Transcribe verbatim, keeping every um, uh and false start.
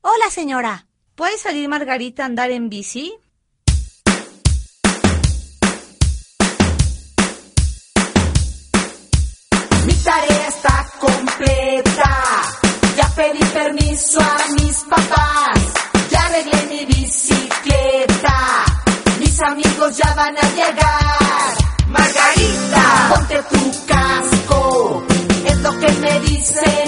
Hola, señora. ¿Puede salir Margarita a andar en bici? Mi tarea está completa. Ya pedí permiso a mis papás. Ya arreglé mi bicicleta. Mis amigos ya van a llegar. Margarita, ponte tu casco. Es lo que me dice